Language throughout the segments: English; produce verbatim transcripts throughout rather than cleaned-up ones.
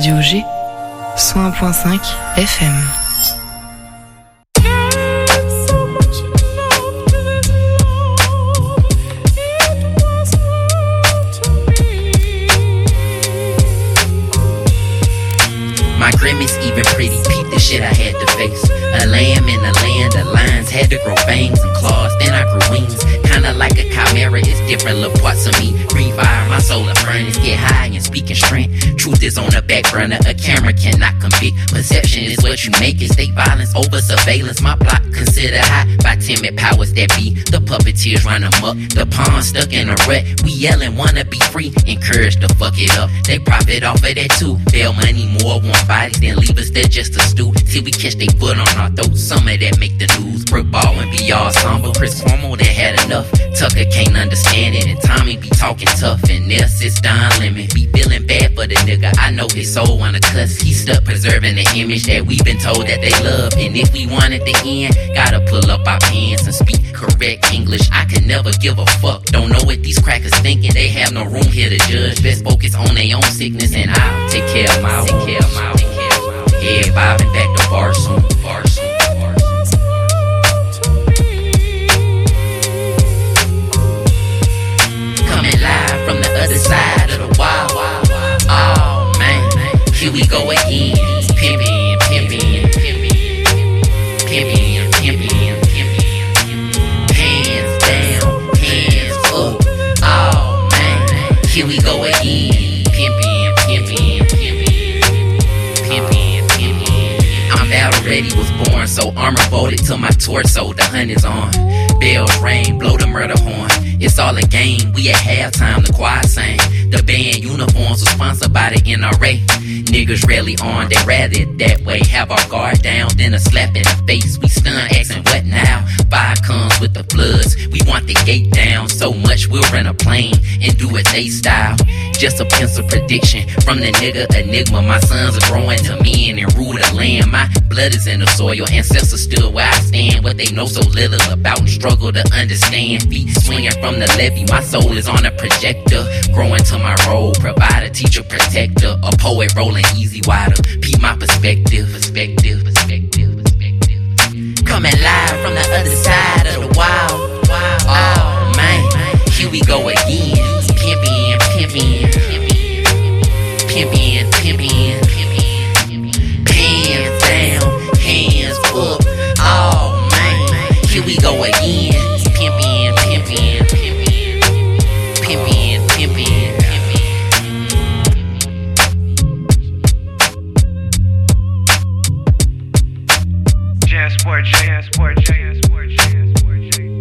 Radio G, cent un virgule cinq F M. My grimace even pretty, peep the shit I had to face. A lamb in a land of lions, had to grow fangs and claws, then I grew wings. Kinda like a chimera, it's different little parts of me. Breathe fire, my solar furnace, get high and speaking strength. Truth is on the back burner, a camera cannot convict. Perception is what you make it, state violence over surveillance. My plot considered high by timid powers that be. The puppeteers run amok, the pawn stuck in a rut. We yelling, wanna be free, encouraged to fuck it up. They profit off of that too, bail money more, want bodies, then leave us there just to stew. Till we catch they foot on our throats, some of that make the news. Brick ball and be all somber, Chris Cuomo that had enough. Tucker can't understand it, and Tommy be talking tough, and there sits Don Lemon. Be feeling bad for the nigga, I know his soul wanna cuss. He stuck preserving the image that we been told that they love. And if we want it to end, gotta pull up our pants and speak correct English. I can never give a fuck, don't know what these crackers thinking. They have no room here to judge, best focus on their own sickness. And I'll take care of my own, take care of my own. Head bobbing back to bar soon, bar soon. Coming live from the other side of the wall. Oh man, here we go again. Pimpin', pimpin', pimpin', pimpin', pimpin', pimpin'. Hands down, hands up. Oh man, here we go again. Pimpin', pimpin', pimpin', pimpin', pimpin'. I'm battle ready, was born, so armor bolted to my torso. The hunt is on. Bells ring, blow the murder horn. It's all a game, we at halftime, the choir sang. The band uniforms were sponsored by the N R A. Niggas rarely on, they rather it that way. Have our guard down, then a slap in the face. We stun, asking what now? Fire comes with the floods. We want the gate down so much we'll rent a plane and do it they style. Just a pencil prediction from the nigga enigma. My sons are growing to men and rule the land. My blood is in the soil, ancestors still where I stand. What they know so little about and struggle to understand. Feet swinging from the levee, my soul is on a projector. Growing to my role, provider, teacher, protector. A poet rolling easy wider. Peep my perspective, perspective, perspective, perspective. Coming live from the other side of the wall. Oh man, here we go again. Pimpin', pimpin', pimpin', pimpin', pimpin', pimpin'. Pants down, hands up. Oh man, here we go again. Pimpin', pimpin', pimpin', pimpin', pimpin', pimpin'. Jansport J, Jansport J, Jansport J, Jansport J.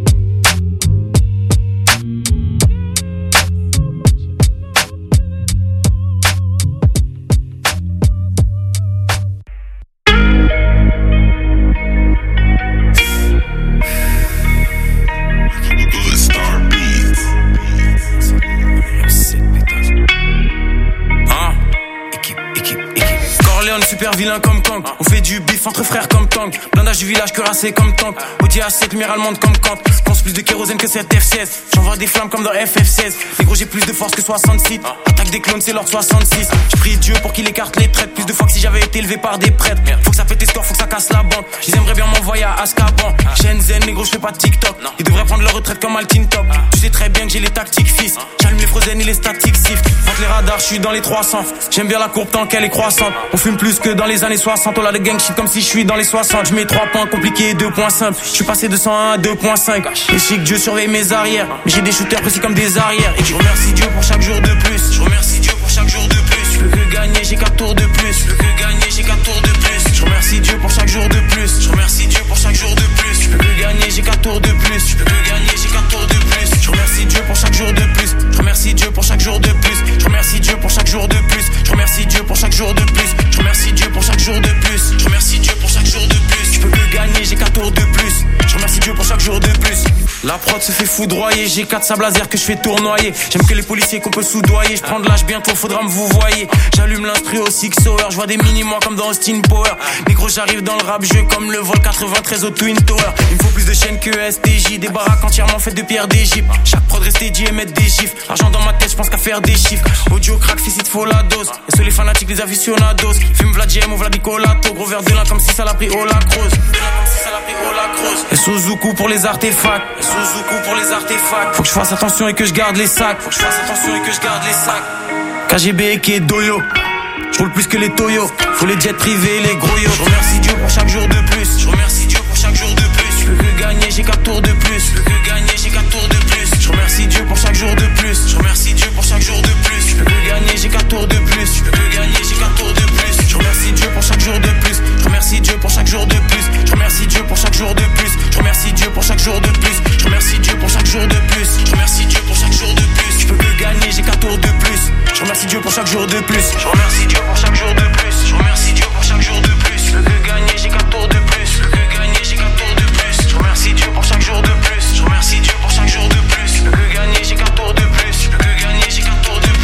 Super vilain comme Kang, on fait du bif entre frères comme Tang. Blindage du village cuirassé comme tank. Audi A sept, lumière allemande comme Kant. Pense plus de kérosène que cette F seize. J'envoie des flammes comme dans F F seize. Les gros j'ai plus de force que soixante-six. Attaque des clones c'est l'ordre soixante-six. J'prie Dieu pour qu'il écarte les traites. Plus de fois que si j'avais été élevé par des prêtres. Faut que ça pète tes scores, faut que ça casse la banque. Ils aimeraient bien m'envoyer à Azkaban. Shenzhen, les gros j'fais pas de TikTok. Ils devraient prendre leur retraite comme Altin Top. Tu sais très bien que j'ai les tactiques fils. J'allume les frozen et les statiques sift. Entre les radars, j'suis dans les trois cents. J'aime bien la courbe tant qu'elle est croissante. On fume plus que dans les années soixante. On a de gang shit comme si je suis dans les soixante. Je mets trois points compliqués, deux points simples. Je suis passé de cent un à deux virgule cinq. Et je sais que Dieu surveille mes arrières. Mais j'ai des shooters précis comme des arrières. Et je remercie Dieu pour chaque jour de plus. Je remercie Dieu pour chaque jour de plus. Je peux que gagner, j'ai quatre tours de plus. Je peux que gagner, j'ai quatre tours de plus. Je remercie Dieu pour chaque jour de plus. Je remercie Dieu pour chaque jour de plus. Je peux que gagner, j'ai quatre tours de plus. Je peux que gagner, j'ai quatre tours de plus. Je remercie Dieu pour chaque jour de plus. Je remercie Dieu pour chaque jour de plus. Je remercie Dieu pour chaque jour de plus. Je remercie Dieu pour chaque jour de plus. Je remercie Dieu pour chaque jour de plus. Je remercie Dieu pour chaque jour de plus. Je peux que gagner, j'ai quatre tours de plus. Je remercie Dieu pour chaque jour de plus. La prod se fait foudroyer. J'ai quatre sables laser que je fais tournoyer. J'aime que les policiers qu'on peut soudoyer. Je prends de l'âge bientôt, faudra me vous voyez. J'allume l'instru au Six Hour. Je vois des mini-mois comme dans Austin Power. Négro, j'arrive dans le rap jeu comme le vol quatre-vingt-treize au Twin Tower. Il me faut plus de chaînes que S T J. Des baraques entièrement faites de pierre d'Égypte. Chaque prod reste dédié et mettre des chiffres. L'argent dans ma tête, je pense qu'à faire des chiffres. Audio crack, fils, il te faut la dose. Et sur les fanatiques, les aficionados. Fume Vlad G M ou Vladicolato. Gros verre de lin comme si ça l'a pris au lacrose. Et Suzuku pour les artefacts. Et Suzuku pour les artefacts. Faut que je fasse attention et que je garde les sacs. Faut que je fasse attention et que je garde les sacs. K G B qui est doyo. Je roule plus que les Toyo. Faut les jets privés, les gros yo. Je remercie Dieu pour chaque jour de plus. Je remercie Dieu pour chaque jour de plus. Je peux que gagner, j'ai quatre tours de plus. Je peux que gagner, j'ai quatre tours de plus. Je remercie Dieu pour chaque jour de plus. Je remercie Dieu pour chaque jour de plus. Je peux que gagner, j'ai quatre tours de plus. Je peux que gagner, j'ai quatre tours de plus. Je remercie Dieu pour chaque jour de plus. Je remercie Dieu pour chaque jour de plus. Je remercie Dieu pour chaque jour de plus. Je remercie Dieu pour chaque jour de plus. Je remercie Dieu pour chaque jour de plus. Je remercie Dieu pour chaque jour de plus. Je peux que gagner, j'ai quatre tours de plus. Je remercie Dieu pour chaque jour de plus. Je remercie Dieu pour chaque jour de plus. Je remercie Dieu pour chaque jour de plus. Je peux que gagner, j'ai quatre tours de plus. Je peux que gagner, j'ai quatre tours de plus. Je remercie Dieu pour chaque jour de plus. Je remercie Dieu pour chaque jour de plus. Je peux que gagner, j'ai quatre tours de plus. Je peux que gagner, j'ai quatre tours de plus.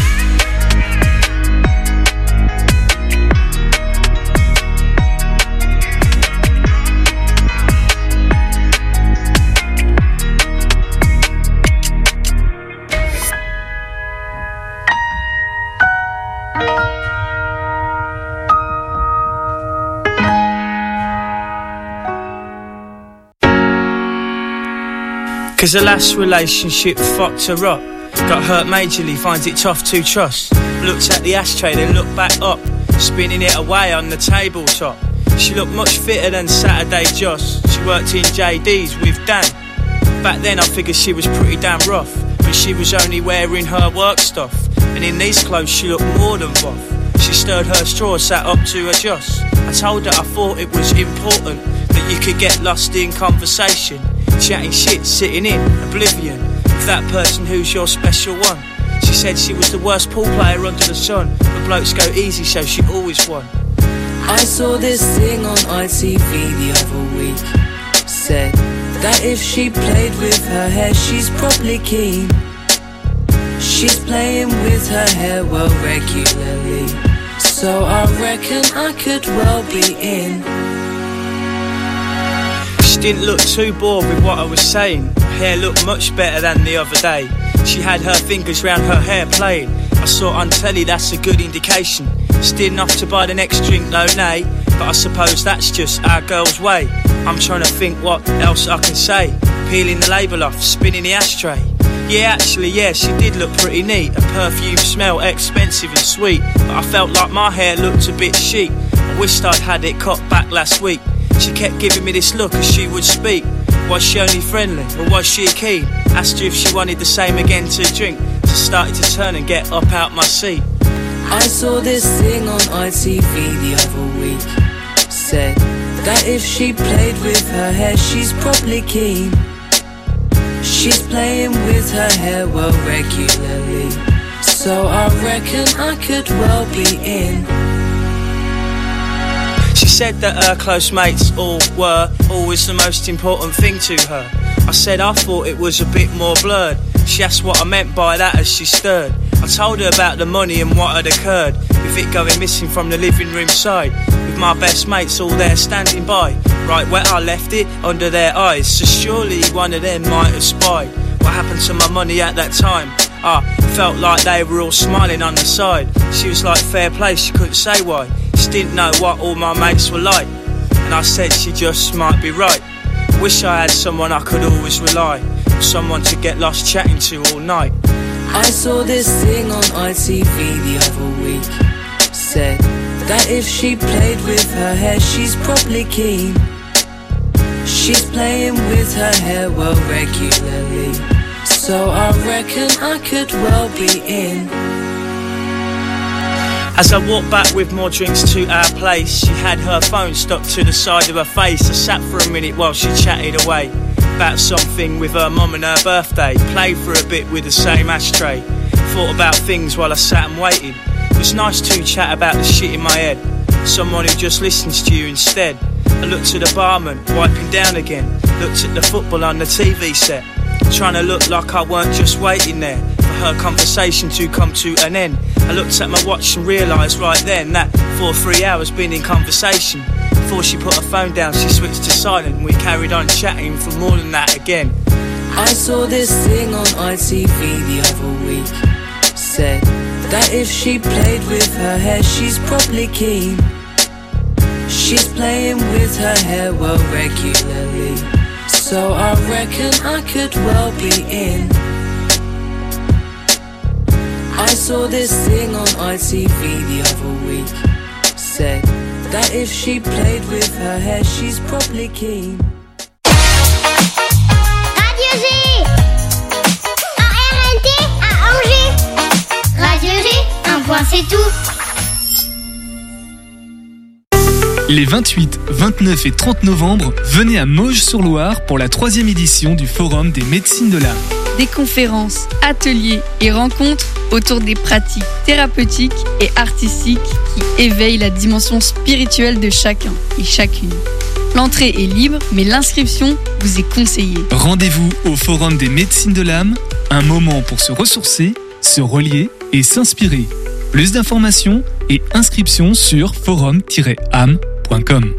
Cause the last relationship fucked her up. Got hurt majorly, finds it tough to trust. Looked at the ashtray, then looked back up, spinning it away on the tabletop. She looked much fitter than Saturday Joss. She worked in J D's with Dan. Back then I figured she was pretty damn rough, but she was only wearing her work stuff, and in these clothes she looked more than buff. She stirred her straw, sat up to adjust. I told her I thought it was important that you could get lost in conversation, chatting shit, sitting in oblivion with that person who's your special one. She said she was the worst pool player under the sun, but blokes go easy so she always won. I saw this thing on I T V the other week. Said that if she played with her hair she's probably keen. She's playing with her hair well regularly, so I reckon I could well be in. She didn't look too bored with what I was saying. Her hair looked much better than the other day. She had her fingers round her hair playing. I saw on telly, that's a good indication. Still enough to buy the next drink, no nay, but I suppose that's just our girl's way. I'm trying to think what else I can say. Peeling the label off, spinning the ashtray. Yeah, actually, yeah, she did look pretty neat. Her perfume smelled expensive and sweet, but I felt like my hair looked a bit chic. I wished I'd had it cut back last week. She kept giving me this look as she would speak. Was she only friendly, or was she keen? Asked her if she wanted the same again to drink. So started to turn and get up out my seat. I saw this thing on I T V the other week. Said that if she played with her hair she's probably keen. She's playing with her hair well regularly, so I reckon I could well be in. She said that her close mates all were always the most important thing to her. I said I thought it was a bit more blurred. She asked what I meant by that as she stirred. I told her about the money and what had occurred, with it going missing from the living room side, with my best mates all there standing by, right where I left it, under their eyes. So surely one of them might have spied what happened to my money at that time. I felt like they were all smiling on the side. She was like, fair play, she couldn't say why. She didn't know what all my mates were like, and I said she just might be right. Wish I had someone I could always rely on, someone to get lost chatting to all night. I saw this thing on I T V the other week. Said that if she played with her hair she's probably keen. She's playing with her hair well regularly, so I reckon I could well be in. As I walked back with more drinks to our place, she had her phone stuck to the side of her face. I sat for a minute while she chatted away about something with her mum and her birthday. Played for a bit with the same ashtray. Thought about things while I sat and waited. It was nice to chat about the shit in my head, someone who just listens to you instead. I looked to the barman, wiping down again. Looked at the football on the T V set, trying to look like I weren't just waiting there for her conversation to come to an end. I looked at my watch and realised right then that for three hours been in conversation. Before she put her phone down, she switched to silent and we carried on chatting for more than that again. I saw this thing on I T V the other week. Said that if she played with her hair, she's probably keen. She's playing with her hair well regularly, so I reckon I could well be in. I saw this thing on I T V the other week. Said that if she played with her hair, she's probably keen. Radio G en R N T à Angers. Radio G, un point c'est tout. Les vingt-huit, vingt-neuf et trente novembre, venez à Mauges-sur-Loire pour la troisième édition du Forum des médecines de l'âme. Des conférences, ateliers et rencontres autour des pratiques thérapeutiques et artistiques qui éveillent la dimension spirituelle de chacun et chacune. L'entrée est libre, mais l'inscription vous est conseillée. Rendez-vous au Forum des médecines de l'âme, un moment pour se ressourcer, se relier et s'inspirer. Plus d'informations et inscriptions sur forum tiret âme point com.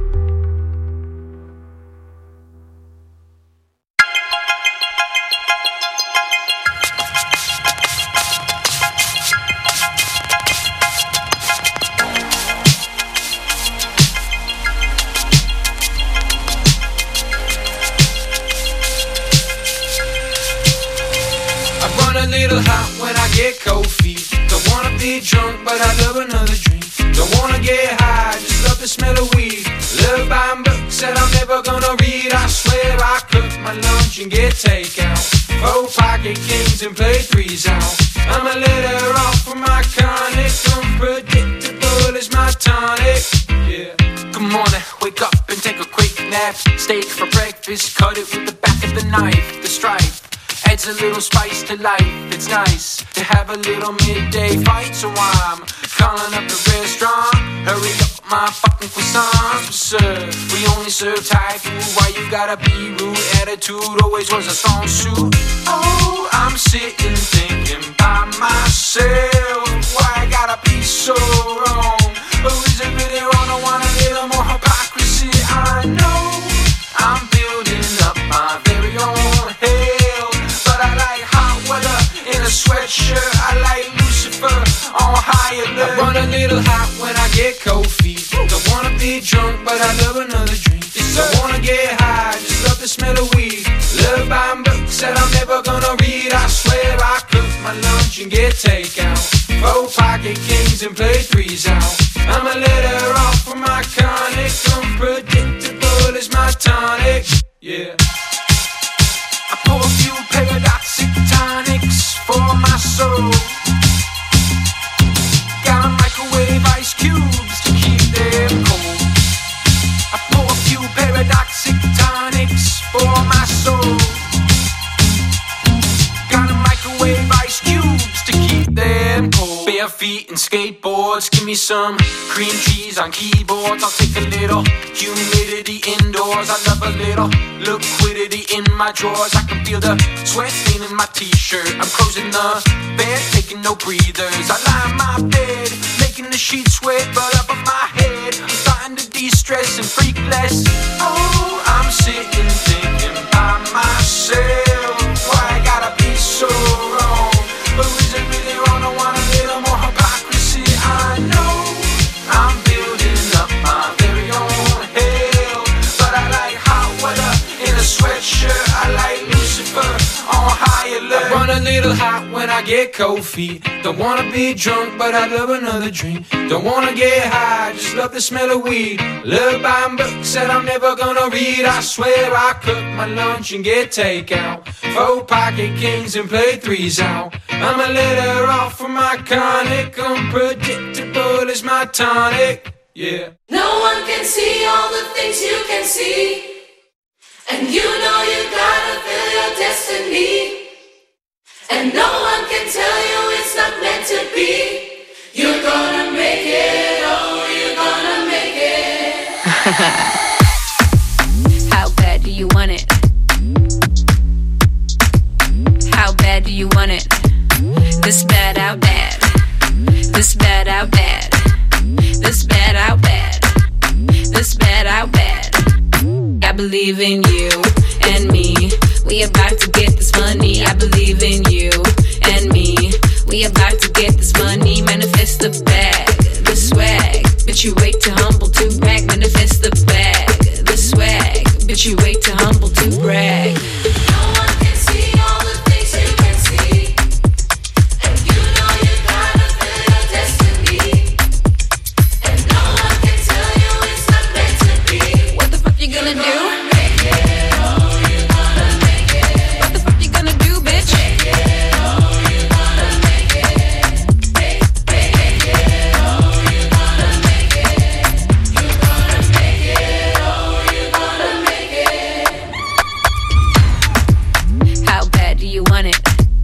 Drunk, but I love another drink. Don't wanna get high, just love the smell of weed. Love buying books that I'm never gonna read. I swear I cook my lunch and get takeout. Four pocket kings and play threes out. I'ma let her off for my chronic. Unpredictable is my tonic. Yeah. Good morning, wake up and take a quick nap. Steak for breakfast, cut it with the back of the knife. The stripe adds a little spice to life. It's nice to have a little midday fight, so I'm calling up the restaurant. Hurry up, my fucking croissants will serve. We only serve Thai food. Why you gotta be rude? Attitude always was a strong suit. Oh, I'm sitting thinking by myself, why I gotta be so wrong? Oh, is it really wrong to want a little more hypocrisy? I know I'm building up my very own hell, but I like hot weather in a sweatshirt. I like Lucifer on high alert. I run a little hot when I get cold feet. Don't wanna be drunk, but I love another drink. Don't wanna get high, just love the smell of weed. Love buying books that I'm never gonna read. I swear I cook my lunch and get takeout. Four pocket kings and play threes out. I'ma let her off for my chronic. Unpredictable is my tonic. Yeah. I pour a few paradoxic tonics for my soul. Got a microwave ice cubes to keep them cold. I pour a few paradoxic tonics for my soul. Got a microwave ice cubes to keep them cold. Bare feet and skateboards, give me some cream cheese on keyboards. I'll take a little humidity indoors. I love a little liquidity in my drawers. I can feel the sweat stain in my t-shirt. I'm closing the bed, taking no breathers. I lie in my bed, making the sheets wet, but up on my head I'm starting to de-stress and freak less. Oh, I'm sitting thinking by myself, why I gotta be so wrong? But is it really wrong to want a little more hypocrisy? I know I'm building up my very own hell, but I like hot weather in a sweatshirt. I like Lucifer on high alert. I run a little hot when I get cold feet. Don't wanna be drunk, but I love another drink. Don't wanna get high, just love the smell of weed. Love buying books that I'm never gonna read. I swear I cook my lunch and get takeout. Four pocket kings and play threes out. I'ma let her off for my chronic. Unpredictable is my tonic. Yeah. No one can see all the things you can see, and you know you gotta feel your destiny. And no one can tell you it's not meant to be. You're gonna make it, oh, you're gonna make it. How bad do you want it? bad do you want it? This bad, how bad? This bad, how bad? This bad, how bad? This bad, how bad? I believe in you and me. We about to get this money. I believe in you and me. We about to get this money. Manifest the bag, the swag. But you wait too humble to brag. Manifest the bag, the swag. But you wait too humble to brag. No one can see all the things you can see, and you know you gotta feel your destiny. And no one can tell you it's not meant to be. What the fuck you gonna do? Make it, oh, you gonna make it. What the fuck you gonna do, bitch? Make it, oh, you gonna make it. Make, make it, oh, you gonna make it. You gonna make it, oh, you gonna make it. How bad do you want it?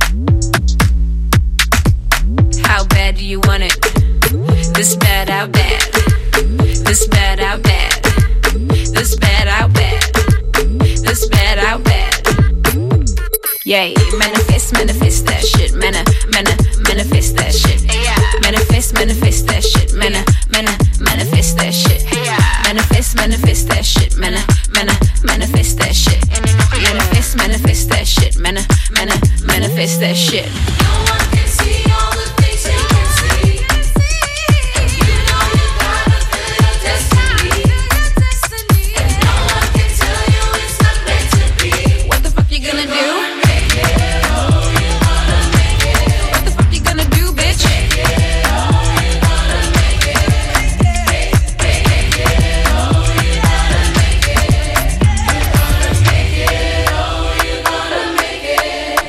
How bad do you want it? This bad, how bad? This bad, how bad? This bad, how bad? This bad, how bad? Yay, manifest, manifest that shit. Mana, mana, manifest that shit. Manifest, manifest that shit. Mana, mana, manifest that shit. Manifest, manifest that shit. Mana, mana, manifest that shit. Manifest, manifest that shit. Mana, mana, manifest that shit. No one can see all the things you can see, and you know you gotta feel your destiny. And no one can tell you it's not meant to be. What the fuck you gonna do? Make it, oh, you gonna make it. What the fuck you gonna do, bitch? Make it, oh, you gonna make it. Make, make it, oh, you gonna make it. You gonna make it, oh, you gonna make it.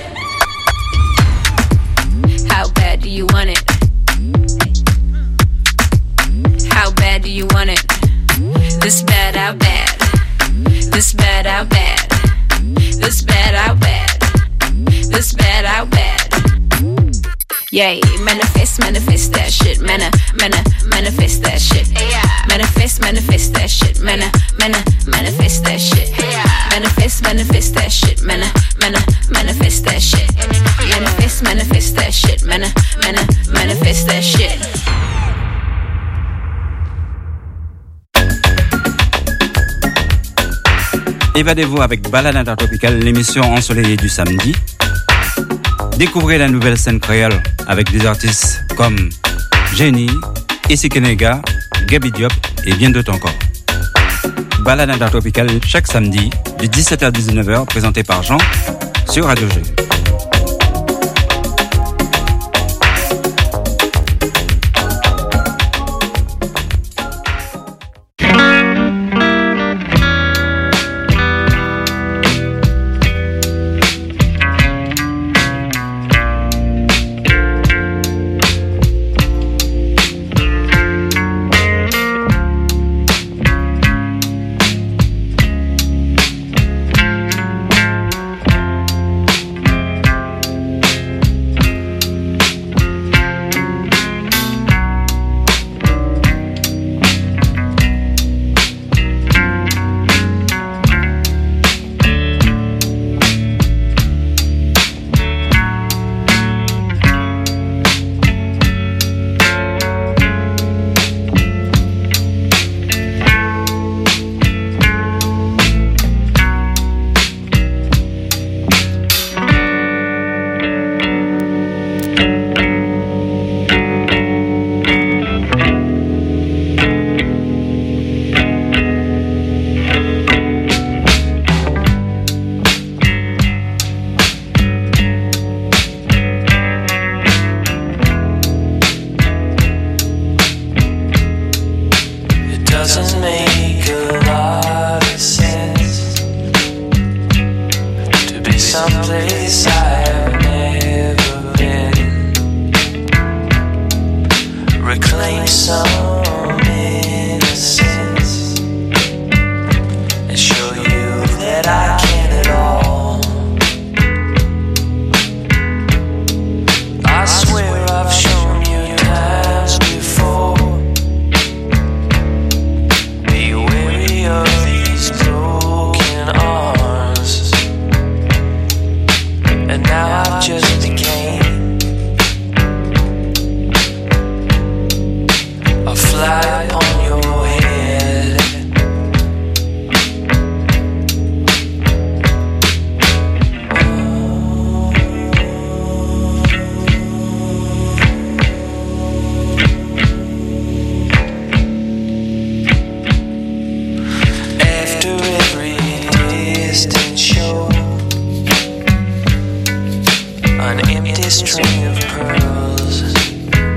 How bad do you want it? How bad do you want it? This bad, how bad? This bad, how bad? This bad, how bad? This bad, how bad? Yay, manifest, manifest that shit. Mana, mana, manifest that shit. Manifest, manifest that shit. Mana, mana, manifest that shit. Manifest, manifest that shit. Mana, mana, manifest that shit. Manifest, manifest that shit. Mana, mana, manifest that shit. Évadez-vous avec Balade Intertropicale, l'émission ensoleillée du samedi. Découvrez la nouvelle scène créole avec des artistes comme Jenny, Issy Kenega, Gaby Diop et bien d'autres encore. Balade Intertropicale chaque samedi de dix-sept heures à dix-neuf heures, présenté par Jean sur Radio G. heart just became a fly on your head. After every distant show, an empty string of pearls.